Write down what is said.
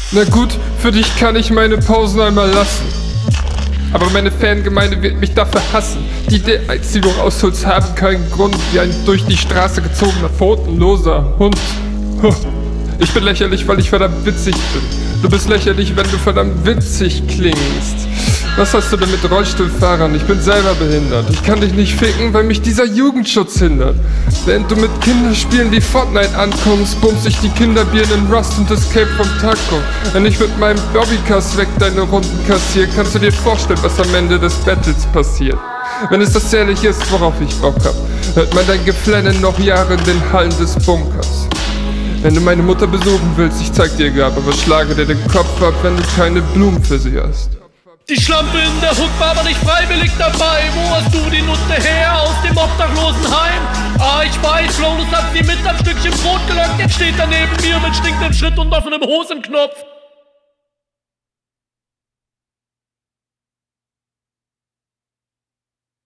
Na gut, für dich kann ich meine Pausen einmal lassen. Aber meine Fangemeinde wird mich dafür hassen. Die Details, die du rausholst, haben keinen Grund, wie ein durch die Straße gezogener, pfotenloser Hund. Ich bin lächerlich, weil ich verdammt witzig bin. Du bist lächerlich, wenn du verdammt witzig klingst. Was hast du denn mit Rollstuhlfahrern? Ich bin selber behindert. Ich kann dich nicht ficken, weil mich dieser Jugendschutz hindert. Während du mit Kinderspielen wie Fortnite ankommst, bumst ich die Kinderbirnen in Rust und Escape vom Taco. Wenn ich mit meinem Bobbycast weg deine Runden kassiere, kannst du dir vorstellen, was am Ende des Battles passiert. Wenn es das ehrlich ist, worauf ich Bock hab, hört man dein Geflänne noch Jahre in den Hallen des Bunkers. Wenn du meine Mutter besuchen willst, ich zeig dir Gabe, aber schlage dir den Kopf ab, wenn du keine Blumen für sie hast. Die Schlampe in der Hook war aber nicht freiwillig dabei. Wo hast du die Nutte her? Aus dem Obdachlosenheim? Ah, ich weiß, Flawless hat sie mit am Stückchen Brot gelockt. Jetzt steht er neben mir mit stinkendem Schritt und offenem Hosenknopf.